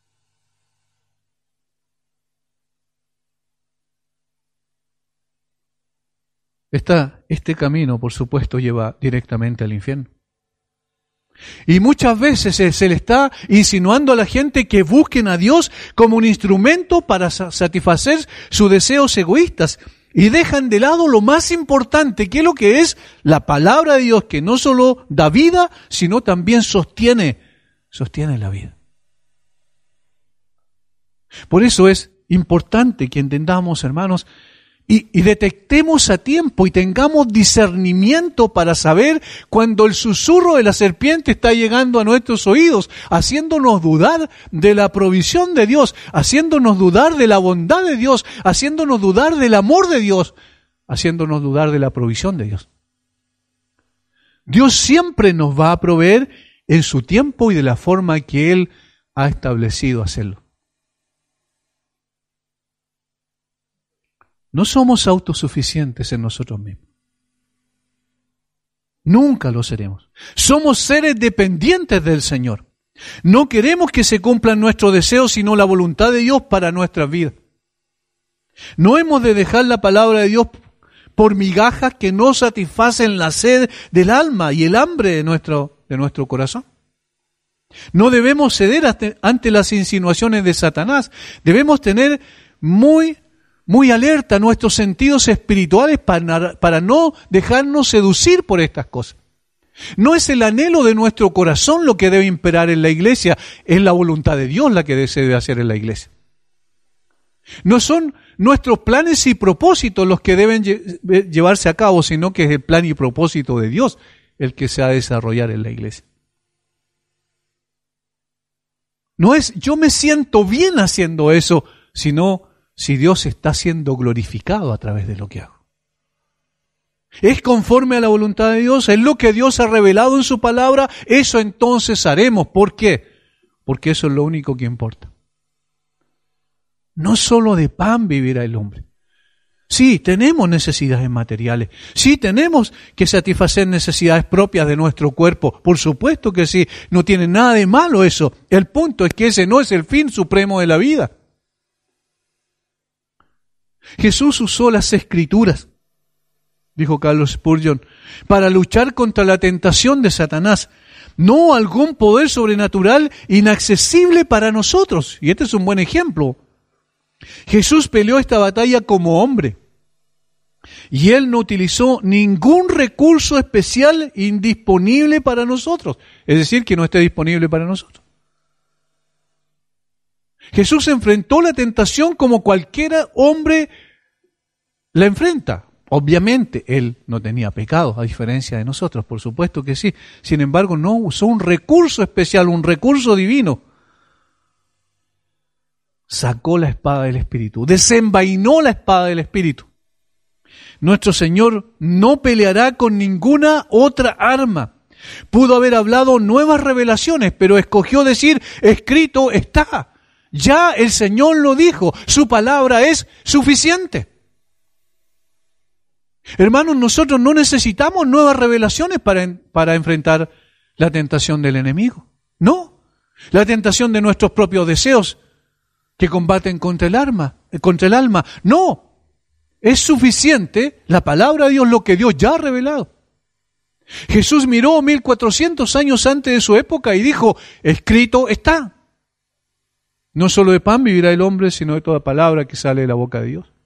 Esta, este camino, por supuesto, lleva directamente al infierno. Y muchas veces se, se le está insinuando a la gente que busquen a Dios como un instrumento para satisfacer sus deseos egoístas y dejan de lado lo más importante, que es lo que es la palabra de Dios, que no solo da vida, sino también sostiene, sostiene la vida. Por eso es importante que entendamos, hermanos, y, y detectemos a tiempo y tengamos discernimiento para saber cuando el susurro de la serpiente está llegando a nuestros oídos, haciéndonos dudar de la provisión de Dios, haciéndonos dudar de la bondad de Dios, haciéndonos dudar del amor de Dios, haciéndonos dudar de la provisión de Dios. Dios siempre nos va a proveer en su tiempo y de la forma que Él ha establecido hacerlo. No somos autosuficientes en nosotros mismos. Nunca lo seremos. Somos seres dependientes del Señor. No queremos que se cumplan nuestros deseos, sino la voluntad de Dios para nuestras vidas. No hemos de dejar la palabra de Dios por migajas que no satisfacen la sed del alma y el hambre de nuestro, de nuestro corazón. No debemos ceder ante las insinuaciones de Satanás. Debemos tener muy, muy alerta nuestros sentidos espirituales para, para no dejarnos seducir por estas cosas. No es el anhelo de nuestro corazón lo que debe imperar en la iglesia, es la voluntad de Dios la que se debe hacer en la iglesia. No son nuestros planes y propósitos los que deben llevarse a cabo, sino que es el plan y propósito de Dios el que se ha de desarrollar en la iglesia. No es yo me siento bien haciendo eso, sino si Dios está siendo glorificado a través de lo que hago. Es conforme a la voluntad de Dios, es lo que Dios ha revelado en su palabra, eso entonces haremos. ¿Por qué? Porque eso es lo único que importa. No solo de pan vivirá el hombre. Sí, tenemos necesidades materiales. Sí, tenemos que satisfacer necesidades propias de nuestro cuerpo. Por supuesto que sí, no tiene nada de malo eso. El punto es que ese no es el fin supremo de la vida. Jesús usó las Escrituras, dijo Carlos Spurgeon, para luchar contra la tentación de Satanás. No algún poder sobrenatural inaccesible para nosotros. Y este es un buen ejemplo. Jesús peleó esta batalla como hombre y Él no utilizó ningún recurso especial indisponible para nosotros, es decir, que no esté disponible para nosotros. Jesús enfrentó la tentación como cualquier hombre la enfrenta. Obviamente, Él no tenía pecado, a diferencia de nosotros, por supuesto que sí. Sin embargo, no usó un recurso especial, un recurso divino. Sacó la espada del Espíritu, desenvainó la espada del Espíritu. Nuestro Señor no peleará con ninguna otra arma. Pudo haber hablado nuevas revelaciones, pero escogió decir, escrito está. Ya el Señor lo dijo, su palabra es suficiente. Hermanos, nosotros no necesitamos nuevas revelaciones para, para enfrentar la tentación del enemigo. No, la tentación de nuestros propios deseos que combaten contra el alma, contra el alma. No, es suficiente la palabra de Dios, lo que Dios ya ha revelado. Jesús miró mil cuatrocientos años antes de su época y dijo, escrito está. No solo de pan vivirá el hombre, sino de toda palabra que sale de la boca de Dios.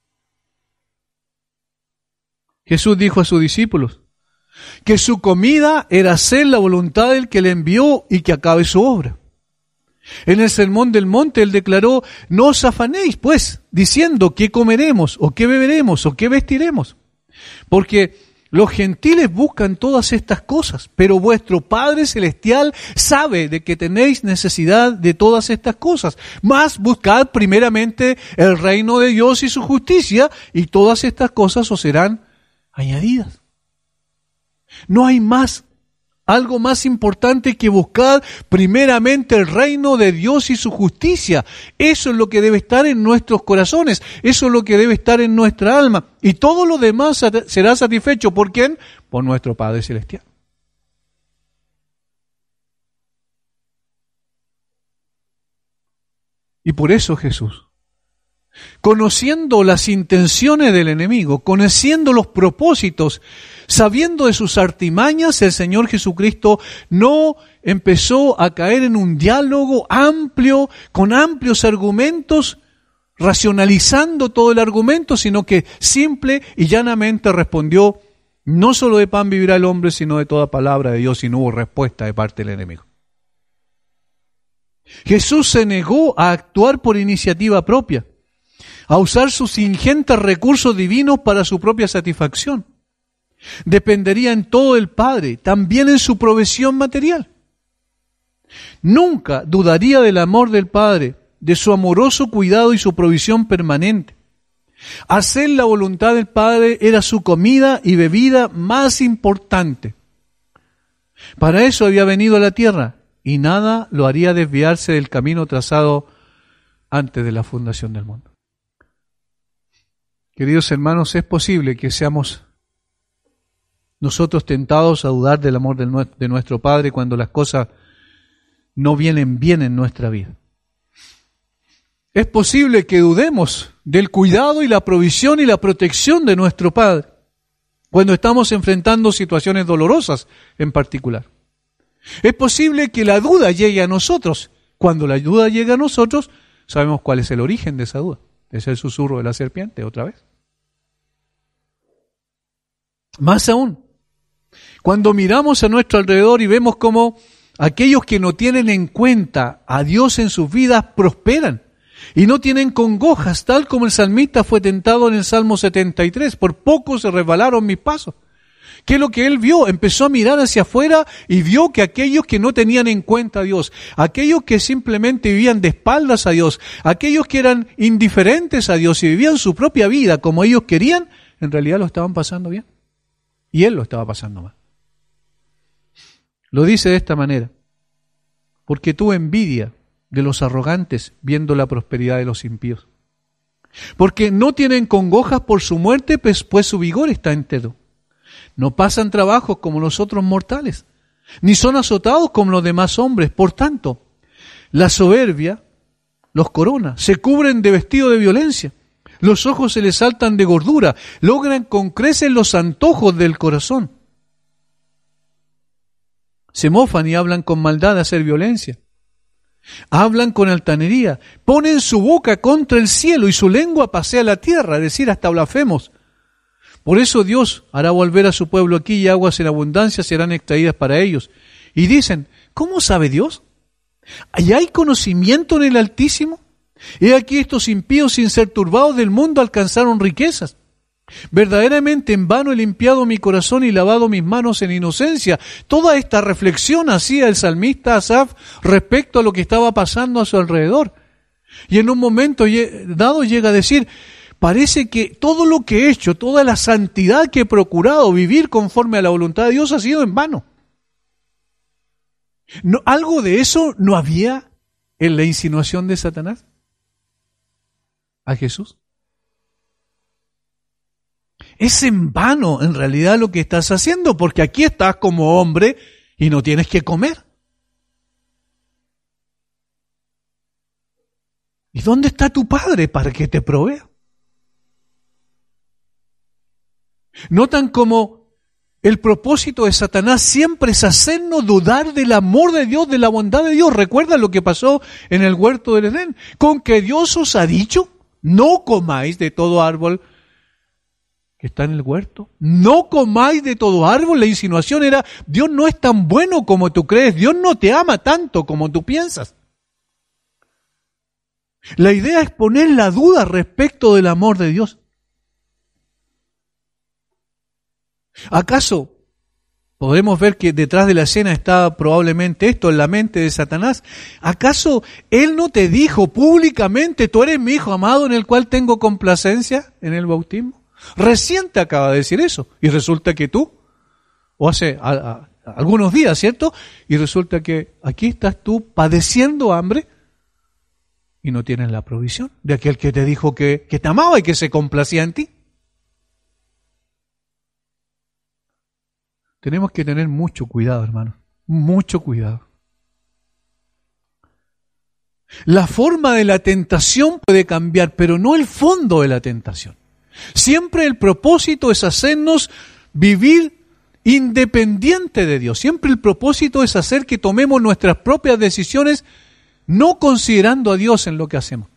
Jesús dijo a sus discípulos que su comida era hacer la voluntad del que le envió y que acabe su obra. En el Sermón del Monte Él declaró, no os afanéis, pues, diciendo qué comeremos, o qué beberemos, o qué vestiremos. Porque los gentiles buscan todas estas cosas, pero vuestro Padre Celestial sabe de que tenéis necesidad de todas estas cosas. Mas buscad primeramente el reino de Dios y su justicia, y todas estas cosas os serán añadidas. No hay más. Algo más importante que buscar primeramente el reino de Dios y su justicia. Eso es lo que debe estar en nuestros corazones. Eso es lo que debe estar en nuestra alma. Y todo lo demás será satisfecho. ¿Por quién? Por nuestro Padre Celestial. Y por eso Jesús, conociendo las intenciones del enemigo, conociendo los propósitos, sabiendo de sus artimañas, el Señor Jesucristo no empezó a caer en un diálogo amplio, con amplios argumentos, racionalizando todo el argumento, sino que simple y llanamente respondió, no solo de pan vivirá el hombre, sino de toda palabra de Dios, y no hubo respuesta de parte del enemigo. Jesús se negó a actuar por iniciativa propia, a usar sus ingentes recursos divinos para su propia satisfacción. Dependería en todo del Padre, también en su provisión material. Nunca dudaría del amor del Padre, de su amoroso cuidado y su provisión permanente. Hacer la voluntad del Padre era su comida y bebida más importante. Para eso había venido a la tierra, y nada lo haría desviarse del camino trazado antes de la fundación del mundo. Queridos hermanos, es posible que seamos nosotros tentados a dudar del amor de nuestro Padre cuando las cosas no vienen bien en nuestra vida. Es posible que dudemos del cuidado y la provisión y la protección de nuestro Padre cuando estamos enfrentando situaciones dolorosas en particular. Es posible que la duda llegue a nosotros. Cuando la duda llega a nosotros, sabemos cuál es el origen de esa duda. Es el susurro de la serpiente, otra vez. Más aún, cuando miramos a nuestro alrededor y vemos cómo aquellos que no tienen en cuenta a Dios en sus vidas prosperan y no tienen congojas, tal como el salmista fue tentado en el Salmo setenta y tres. Por poco se resbalaron mis pasos. ¿Qué es lo que él vio? Empezó a mirar hacia afuera y vio que aquellos que no tenían en cuenta a Dios, aquellos que simplemente vivían de espaldas a Dios, aquellos que eran indiferentes a Dios y vivían su propia vida como ellos querían, en realidad lo estaban pasando bien. Y él lo estaba pasando mal. Lo dice de esta manera: porque tuvo envidia de los arrogantes viendo la prosperidad de los impíos. Porque no tienen congojas por su muerte, pues, pues su vigor está entero. No pasan trabajos como los otros mortales, ni son azotados como los demás hombres. Por tanto, la soberbia los corona, se cubren de vestido de violencia, los ojos se les saltan de gordura, logran con creces los antojos del corazón. Se mofan y hablan con maldad de hacer violencia. Hablan con altanería, ponen su boca contra el cielo y su lengua pasea la tierra, es decir, hasta blasfemos. Por eso Dios hará volver a su pueblo aquí y aguas en abundancia serán extraídas para ellos. Y dicen, ¿cómo sabe Dios? ¿Y hay conocimiento en el Altísimo? He aquí estos impíos sin ser turbados del mundo alcanzaron riquezas. Verdaderamente en vano he limpiado mi corazón y lavado mis manos en inocencia. Toda esta reflexión hacía el salmista Asaf respecto a lo que estaba pasando a su alrededor. Y en un momento dado llega a decir, parece que todo lo que he hecho, toda la santidad que he procurado vivir conforme a la voluntad de Dios ha sido en vano. No, ¿algo de eso no había en la insinuación de Satanás a Jesús? Es en vano en realidad lo que estás haciendo, porque aquí estás como hombre y no tienes que comer. ¿Y dónde está tu Padre para que te provea? Notan como el propósito de Satanás siempre es hacernos dudar del amor de Dios, de la bondad de Dios. ¿Recuerdan lo que pasó en el huerto del Edén? Con que Dios os ha dicho, no comáis de todo árbol que está en el huerto. No comáis de todo árbol. La insinuación era, Dios no es tan bueno como tú crees. Dios no te ama tanto como tú piensas. La idea es poner la duda respecto del amor de Dios. ¿Acaso podremos ver que detrás de la escena está probablemente esto en la mente de Satanás? ¿Acaso Él no te dijo públicamente, tú eres mi hijo amado en el cual tengo complacencia en el bautismo? Recién te acaba de decir eso. Y resulta que tú, o hace a, a, algunos días, ¿cierto? Y resulta que aquí estás tú padeciendo hambre y no tienes la provisión de aquel que te dijo que, que te amaba y que se complacía en ti. Tenemos que tener mucho cuidado, hermano. Mucho cuidado. La forma de la tentación puede cambiar, pero no el fondo de la tentación. Siempre el propósito es hacernos vivir independiente de Dios. Siempre el propósito es hacer que tomemos nuestras propias decisiones, no considerando a Dios en lo que hacemos.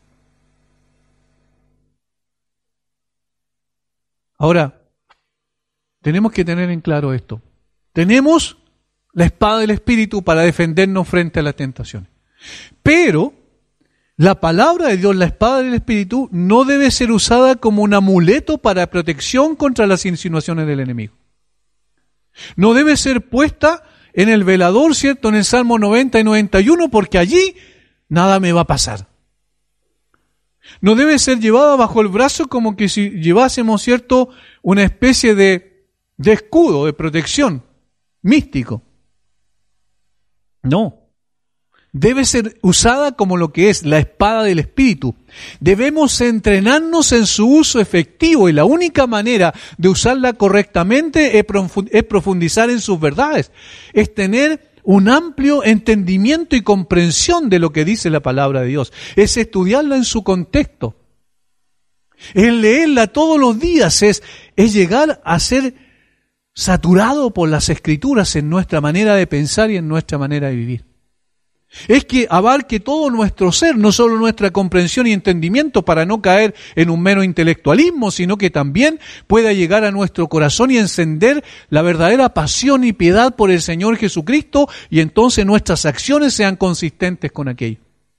Ahora, tenemos que tener en claro esto. Tenemos la espada del Espíritu para defendernos frente a las tentaciones. Pero la palabra de Dios, la espada del Espíritu, no debe ser usada como un amuleto para protección contra las insinuaciones del enemigo. No debe ser puesta en el velador, ¿cierto? En el Salmo noventa y noventa y uno, porque allí nada me va a pasar. No debe ser llevada bajo el brazo como que si llevásemos, ¿cierto?, una especie de, de escudo, de protección místico. No. debe ser usada como lo que es la espada del Espíritu. Debemos entrenarnos en su uso efectivo y la única manera de usarla correctamente es profundizar en sus verdades, es tener un amplio entendimiento y comprensión de lo que dice la palabra de Dios, es estudiarla en su contexto, es leerla todos los días, es, es llegar a ser saturado por las Escrituras en nuestra manera de pensar y en nuestra manera de vivir. Es que abarque todo nuestro ser, no solo nuestra comprensión y entendimiento para no caer en un mero intelectualismo, sino que también pueda llegar a nuestro corazón y encender la verdadera pasión y piedad por el Señor Jesucristo, y entonces nuestras acciones sean consistentes con aquello.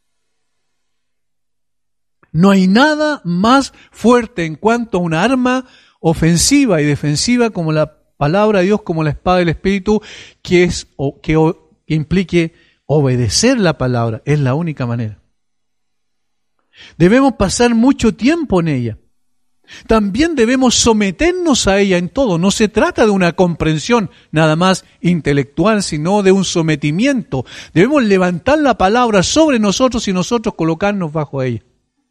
No hay nada más fuerte en cuanto a una arma ofensiva y defensiva como la palabra de Dios, como la espada del Espíritu, que es o que, o, que implique obedecer la palabra. Es la única manera. Debemos pasar mucho tiempo en ella. También debemos someternos a ella en todo. No se trata de una comprensión nada más intelectual, sino de un sometimiento. Debemos levantar la palabra sobre nosotros y nosotros colocarnos bajo ella,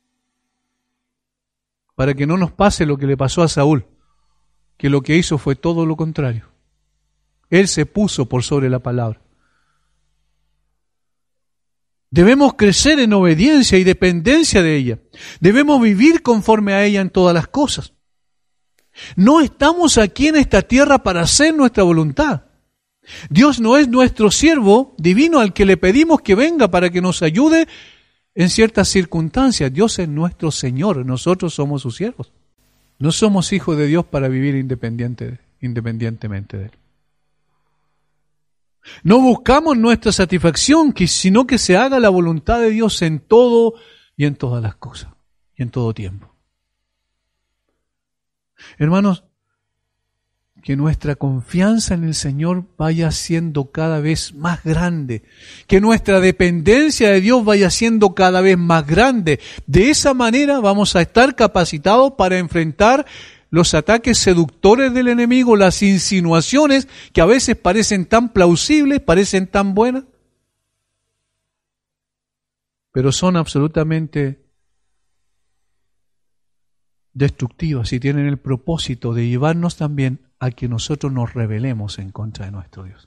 para que no nos pase lo que le pasó a Saúl, que lo que hizo fue todo lo contrario. Él se puso por sobre la palabra. Debemos crecer en obediencia y dependencia de ella. Debemos vivir conforme a ella en todas las cosas. No estamos aquí en esta tierra para hacer nuestra voluntad. Dios no es nuestro siervo divino al que le pedimos que venga para que nos ayude en ciertas circunstancias. Dios es nuestro Señor, nosotros somos sus siervos. No somos hijos de Dios para vivir independiente, independientemente de Él. No buscamos nuestra satisfacción, sino que se haga la voluntad de Dios en todo y en todas las cosas, y en todo tiempo. Hermanos, que nuestra confianza en el Señor vaya siendo cada vez más grande, que nuestra dependencia de Dios vaya siendo cada vez más grande. De esa manera vamos a estar capacitados para enfrentar los ataques seductores del enemigo, las insinuaciones que a veces parecen tan plausibles, parecen tan buenas, pero son absolutamente destructivas y tienen el propósito de llevarnos también a que nosotros nos rebelemos en contra de nuestro Dios.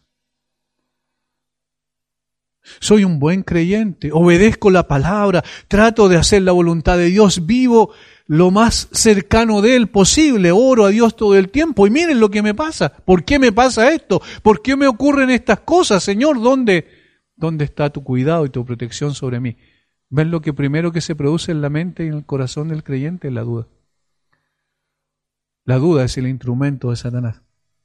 Soy un buen creyente, obedezco la palabra, trato de hacer la voluntad de Dios, vivo lo más cercano de Él posible, oro a Dios todo el tiempo y miren lo que me pasa. ¿Por qué me pasa esto? ¿Por qué me ocurren estas cosas? Señor, ¿dónde, dónde está tu cuidado y tu protección sobre mí? ¿Ven lo que primero que se produce en la mente y en el corazón del creyente? Es la duda. La duda es el instrumento de Satanás.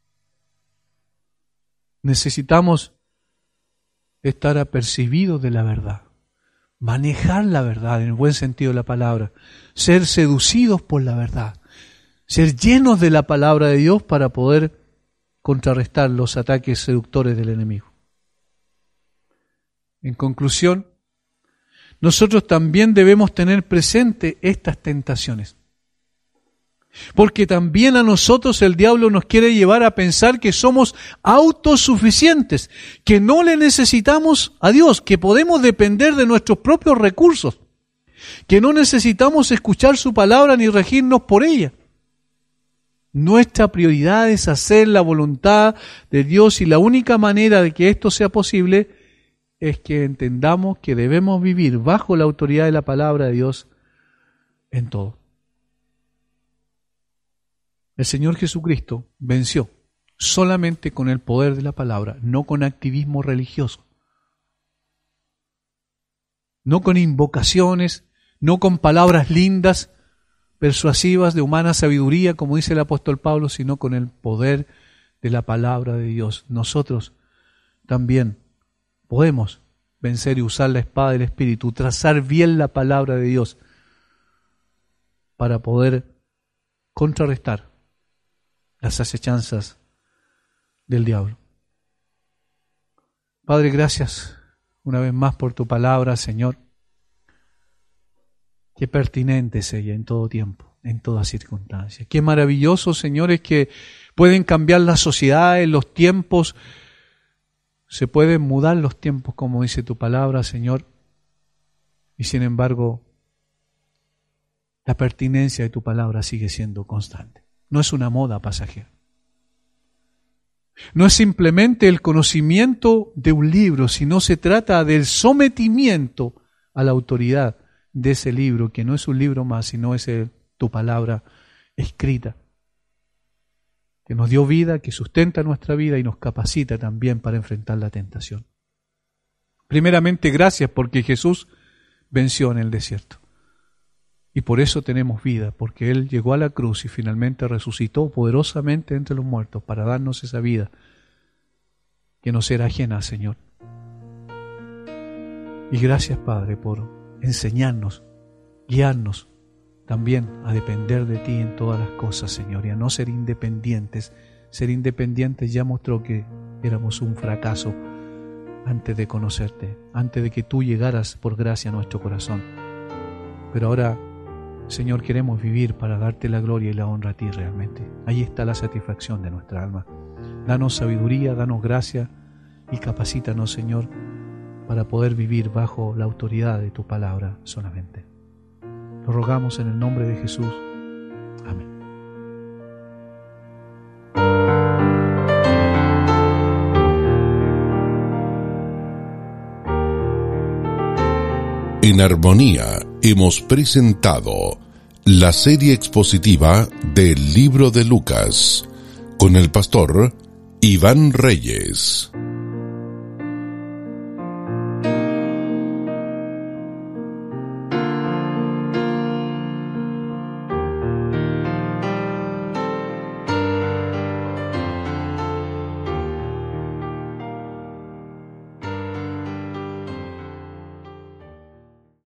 Necesitamos estar apercibidos de la verdad, manejar la verdad en el buen sentido de la palabra, ser seducidos por la verdad, ser llenos de la palabra de Dios para poder contrarrestar los ataques seductores del enemigo. En conclusión, nosotros también debemos tener presente estas tentaciones, porque también a nosotros el diablo nos quiere llevar a pensar que somos autosuficientes, que no le necesitamos a Dios, que podemos depender de nuestros propios recursos, que no necesitamos escuchar su palabra ni regirnos por ella. Nuestra prioridad es hacer la voluntad de Dios y la única manera de que esto sea posible es que entendamos que debemos vivir bajo la autoridad de la palabra de Dios en todo. El Señor Jesucristo venció solamente con el poder de la palabra, no con activismo religioso, no con invocaciones, no con palabras lindas, persuasivas de humana sabiduría, como dice el apóstol Pablo, sino con el poder de la palabra de Dios. Nosotros también podemos vencer y usar la espada del Espíritu, trazar bien la palabra de Dios para poder contrarrestar las acechanzas del diablo. Padre, gracias una vez más por tu palabra, Señor. Qué pertinente es ella en todo tiempo, en toda circunstancia. Qué maravilloso, Señor, es que pueden cambiar las sociedades, los tiempos, Se pueden mudar los tiempos, como dice tu palabra, Señor, y sin embargo, la pertinencia de tu palabra sigue siendo constante. No es una moda pasajera. No es simplemente el conocimiento de un libro, sino se trata del sometimiento a la autoridad de ese libro, que no es un libro más, sino es el, tu palabra escrita, que nos dio vida, que sustenta nuestra vida y nos capacita también para enfrentar la tentación. Primeramente, gracias porque Jesús venció en el desierto. Y por eso tenemos vida, porque Él llegó a la cruz y finalmente resucitó poderosamente entre los muertos para darnos esa vida que nos era ajena, Señor. Y gracias, Padre, por enseñarnos, guiarnos también a depender de ti en todas las cosas, Señor, y a no ser independientes. Ser independientes ya mostró que éramos un fracaso antes de conocerte, antes de que tú llegaras por gracia a nuestro corazón. Pero ahora, Señor, queremos vivir para darte la gloria y la honra a ti realmente. Ahí está la satisfacción de nuestra alma. Danos sabiduría, danos gracia y capacítanos, Señor, para poder vivir bajo la autoridad de tu palabra solamente. Lo rogamos en el nombre de Jesús. Amén. En Armonía hemos presentado la serie expositiva del libro de Lucas con el pastor Iván Reyes.